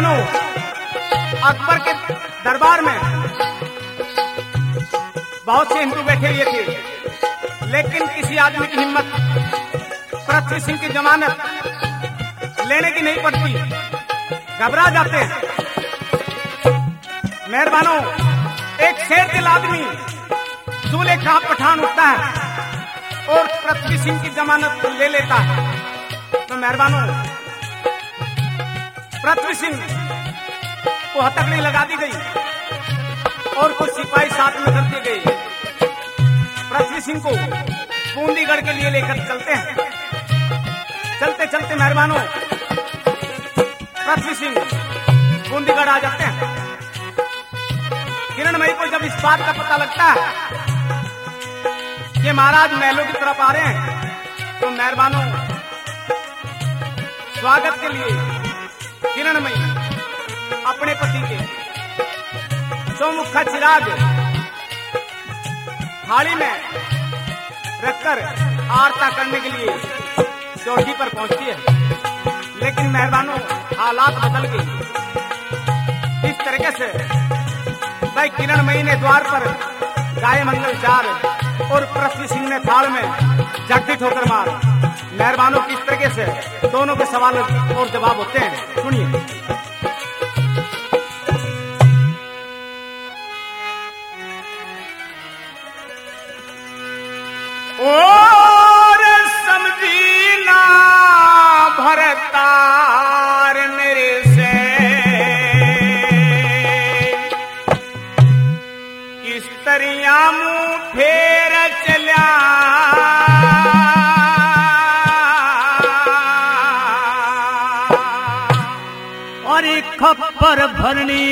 मेहरबानों, अकबर के दरबार में बहुत से हिंदू बैठे हुए थे, लेकिन किसी आदमी की हिम्मत पृथ्वी सिंह की जमानत लेने की नहीं पड़ती, घबरा जाते हैं। मेहरबानों, एक शेर दिल आदमी जुलेखा पठान उठता है और पृथ्वी सिंह की जमानत ले लेता है। तो मेहरबानों, पृथ्वी सिंह को हथकड़ी लगा दी गई और कुछ सिपाही साथ में कर दिए गए। पृथ्वी सिंह को बूंदीगढ़ के लिए लेकर चलते हैं। चलते चलते मेहरबानों, पृथ्वी सिंह बूंदीगढ़ आ जाते हैं। किरणमयी को जब इस बात का पता लगता है कि महाराज महलों की तरफ आ रहे हैं, तो मेहरबानों, स्वागत के लिए किरणमयी अपने पति के चौमुखा चिराग थाली में रखकर आरता करने के लिए चौकी पर पहुंचती है। लेकिन मेहरबानों, हालात बदल गई। इस तरीके से भाई किरणमयी ने द्वार पर गाय मंगल चार और पृथ्वी सिंह ने थाल में झटकी ठोकर मार। मेहरबानों, किस तरीके से दोनों के सवाल और जवाब होते हैं, सुनिए। और समझी ना भरतार मेरे से, किस तरिया मुंह फेर चल्या। और खप्पर भरनी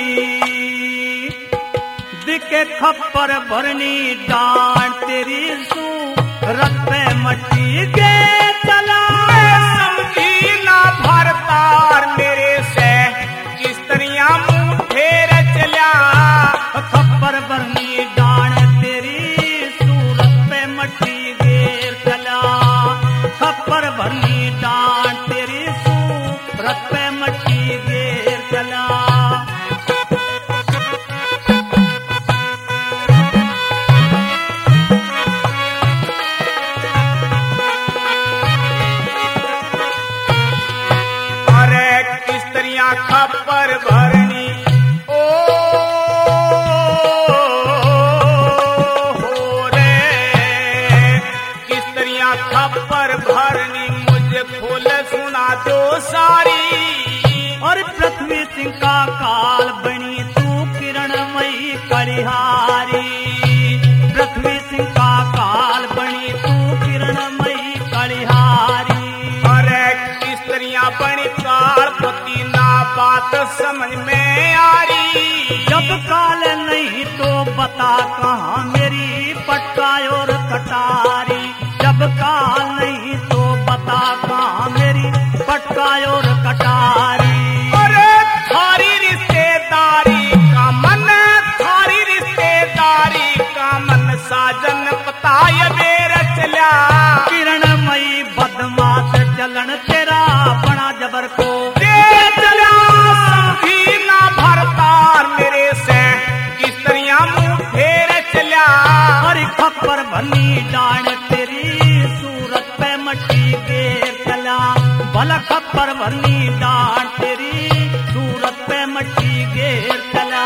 दिखे खप्पर भरनी डांट तेरी सू रथ पे मट्टी के चला। समझी ना भरतार मेरे से, किस तरिया मुंह फेर चल्या। खप्पर भरनी डांट तेरी सूरत पे मट्टी गेर चला। खप्पर भरनी डांट तेरी सूरत पे मट्टी गेर चला। खप्पर भरनी ओ हो रे, किस तरिया खप्पर भरनी मुझे खोल सुना दो सारी। और पृथ्वी सिंह का काल बनी तू किरणमयी कलिहारी। पृथ्वी सिंह का काल बनी तू किरणमयी कलिहारी। अरे किस तरिया बनी काल पति ना बात समझ में आ रही। जब काल नहीं तो बता कहाँ मेरी पटका और कटारी। जब काल नहीं तो बता कहाँ मेरी पटका और कटारी। अरे थारी रिश्तेदारी का मन, थारी रिश्तेदारी का मन साजन पता ये बेर चल्या। किरणमयी बदमाश चलन तेरा बड़ा जबर को चला। समझी ना भरतार मेरे से, किस तरिया मुंह फेर चल्या। और खप्पर भरनी डांड तेरी सूरत पे मट्टी गेर चला। भला खप्पर भरनी डांड तेरी सूरत पे मट्टी गेर चला।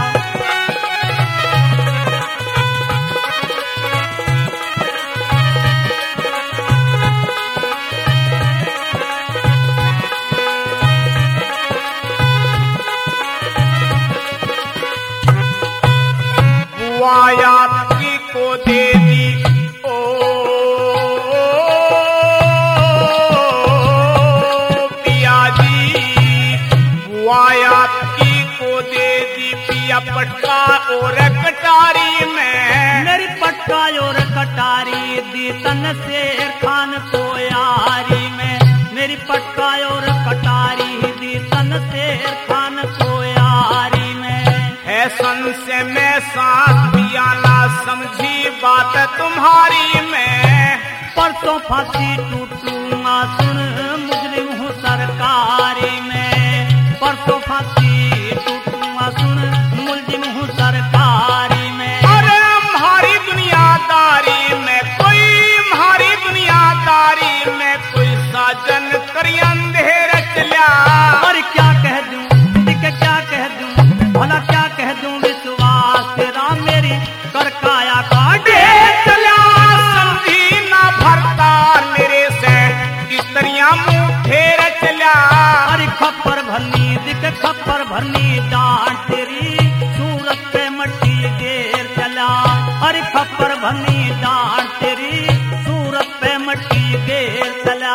बुआयात की को दे दी ओ पिया जी। बुआयात की को दे दी पिया पटका और कटारी में। मेरी पटका और कटारी दी तन शेर खान को यारी में। मेरी पटका और कटारी दी तन शेर खान को यारी में। फैशन से मैं साथ पिया ना समझी बात तुम्हारी मैं। परसों फांसी टूटूंगा सुन मुजरिम हूँ सरकारी में। परसों फांसी टूटूंगा सुन मुलजिम हूँ सरकारी में। अरे हमारी दुनियादारी में कोई साजन करी अंधेर चला। और क्या कह दूं दिखे क्या कह दूं भला क्या कह दूं विश्वास तेरा मेरी कर काया का ढेर चला। समझी ना भरता मेरे से किस तरिया मुंह फेर चला। अरे खप्पर भरनी दिखे खप्पर भरनी डांट तेरी सूरत पे मट्टी ढेर चला। अरे खप्पर भरनी डांट तेरी सूरत पे मट्टी ढेर चला।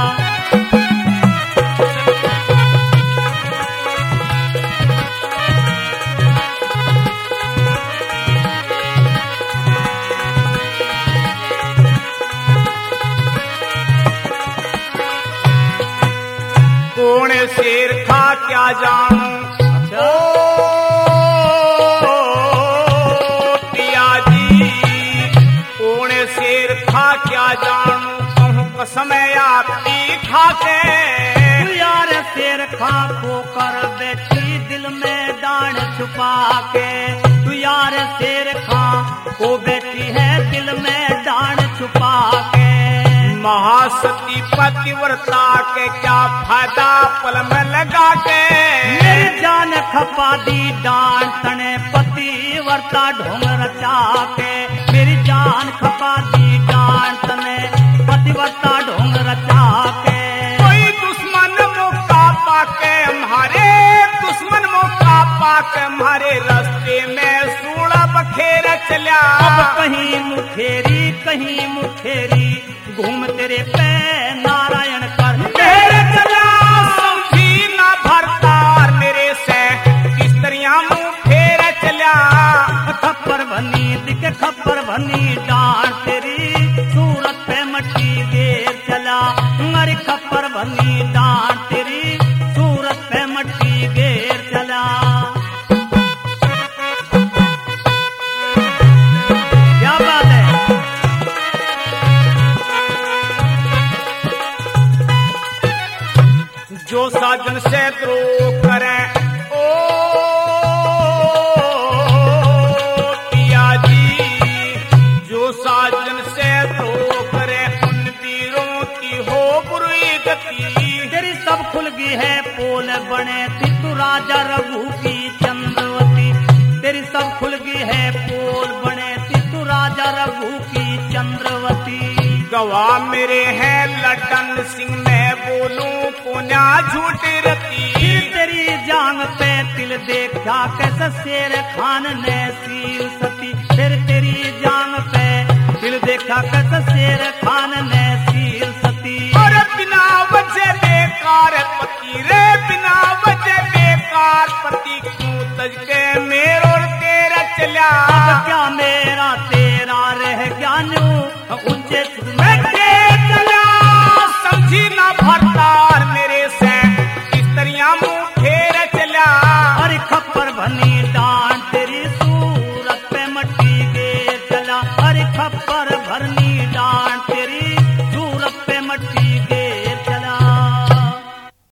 कौन शेर खा क्या जानू अच्छा पिया जी, कौन शेर खा क्या जानू कहूँ कसम आपकी खा के। तू यार शेर खा खो कर बैठी दिल में डांड छुपा के। तू यार शेर खा को बैठी है दिल में डांड छुपा के। महासती पतिव्रता के क्या फायदा पल में लगा के। मेरी जान खपा दी डांड तने पतिव्रता ढोंग रचा के। मेरी जान खपा दी डांड तने पतिव्रता ढोंग रचा के। कोई दुश्मन मौका पाके हमारे रास्ते में सूड़ा बखेर चला। अब कहीं मुखेरी घूम तेरे पे नारायण कर ढेर चला। समझी ना भरतार मेरे से किस तरिया मुंह फेर चला। खप्पर भनी दिखे खप्पर भनी डांट तेरी सूरत पे मट्टी ढेर चला। अरे खप्पर भनी डांट तेरी सूरत पे मट्टी ढेर चला। क्या बात है। जो साजन से द्रोह करे ओ पिया जी, जो साजन से द्रोह करे उन वीरों की हो बुरी गति। तेरी सब खुल गई है पोल बने थी तू राजा रघु की चंद्रवती। तेरी सब खुल गई है पोल बने थी तू राजा रघु की चंद्रवती। गवाह मेरे हैं लटन सिंह मैं बोलूं पुण्या झूठ रती। तेरी जांग पे तिल देखा कैसे शेर खान ने सील सती। फिर तेरी जांग पे तिल देखा कैसे शेर खान ने सील सती। और बिना वजह बेकार पति रे बिना वजह बेकार पति क्यों तज के मेरो तेरा चला। अब क्या मेरा